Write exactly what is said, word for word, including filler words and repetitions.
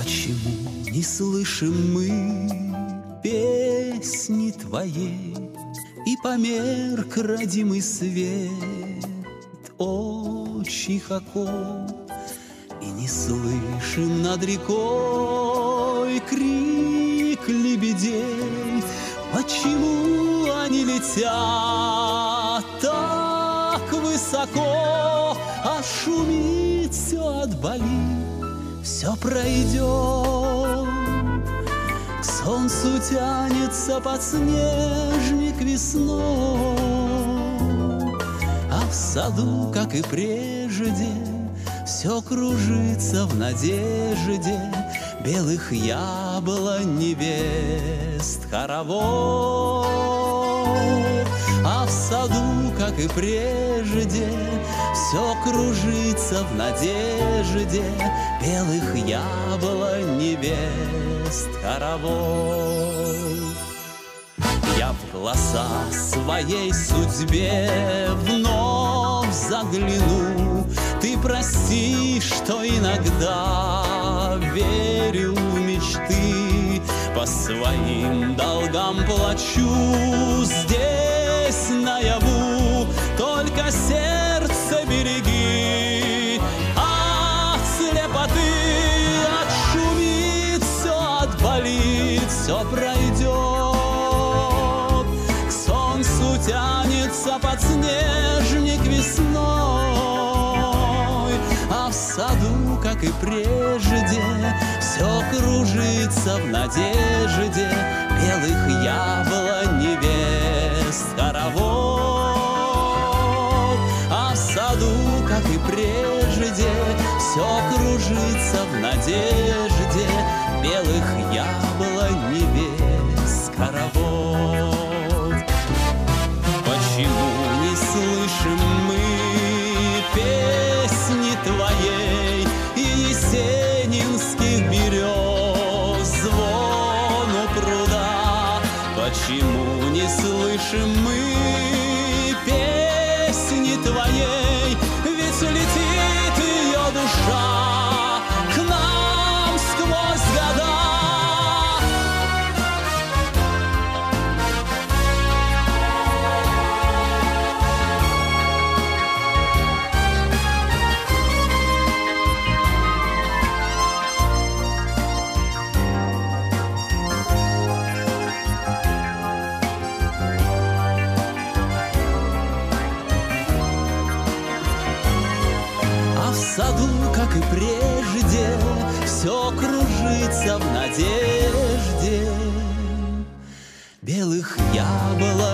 Почему не слышим мы песни твоей, и померк родимый свет очих оков, и не слышим над рекой крик лебедей? Почему они летят так высоко, а шумит все от боли, все пройдет? К солнцу тянется подснежник весной, а в саду, как и прежде, все кружится в надежде белых яблонь невест хоровод. А в саду, как и прежде, все кружится в надежде белых яблонь невест хоровод. Я в глаза своей судьбе вновь загляну. Ты прости, что иногда верю в мечты, по своим долгам плачу здесь наяву. Только сердце береги от слепоты, отшумит все, отболит, все пройдет. К солнцу тянется подснежник весной, а в саду, как и прежде, все кружится в надежде белых яблонь невест хоровод. А в саду, как и прежде, все кружится в надежде белых яблонь невест хоровод. Почему не слышим мы песни твоей и есенинских берез звон у пруда? Почему не слышим мы песни твоей? Ведь летит ее душа к нам сквозь года. В саду, как и прежде, все кружится в надежде белых яблонь